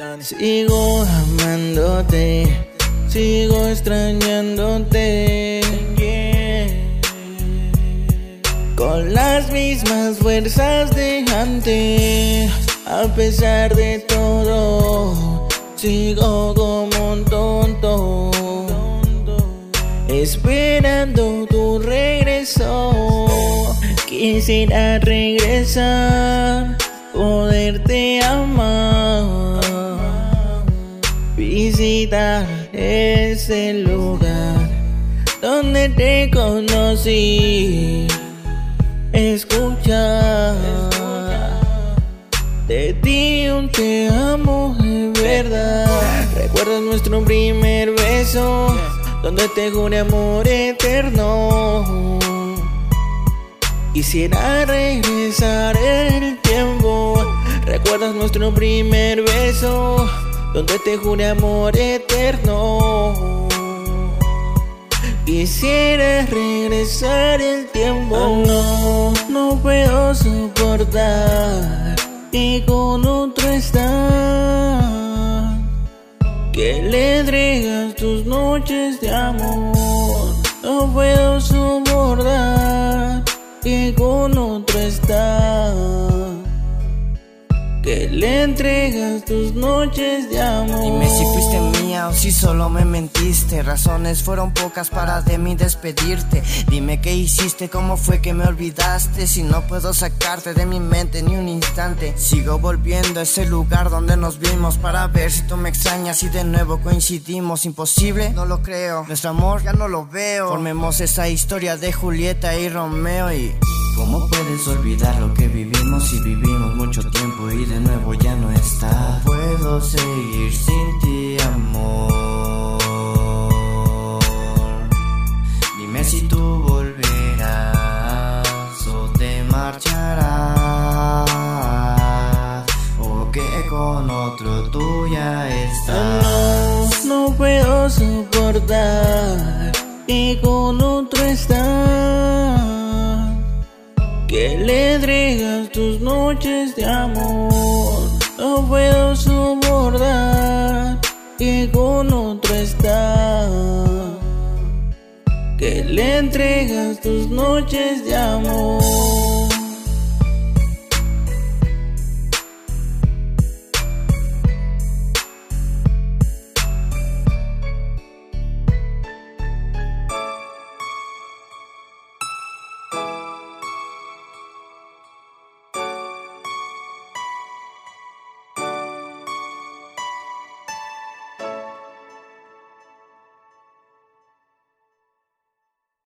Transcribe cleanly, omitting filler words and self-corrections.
Sigo amándote, sigo extrañándote, con las mismas fuerzas de antes. A pesar de todo, sigo como un tonto, esperando tu regreso. Quisiera regresar, poderte amar, visitar ese lugar donde te conocí, escuchar de ti un te amo de verdad. ¿Recuerdas nuestro primer beso, donde te juré amor eterno? Quisiera regresar el tiempo. ¿Recuerdas nuestro primer beso, donde te juré amor eterno? Quisiera regresar el tiempo. No puedo soportar y con otro estar, que le entregas tus noches de amor. No puedo soportar que con otro estar, que le entregas tus noches de amor. Dime si fuiste mía o si solo me mentiste. Razones fueron pocas para de mí despedirte. Dime qué hiciste, cómo fue que me olvidaste. Si no puedo sacarte de mi mente ni un instante, sigo volviendo a ese lugar donde nos vimos, para ver si tú me extrañas y de nuevo coincidimos. Imposible, no lo creo, nuestro amor ya no lo veo. Formemos esa historia de Julieta y Romeo. Y ¿cómo puedes olvidar lo que vivimos si vivimos mucho tiempo y de nuevo ya no está? No puedo seguir sin ti, amor. Dime si tú volverás o te marcharás, o que con otro tú ya estás. No puedo soportar y con otro estar, que le entregas tus noches de amor. No puedo soportar que con otro estar, que le entregas tus noches de amor.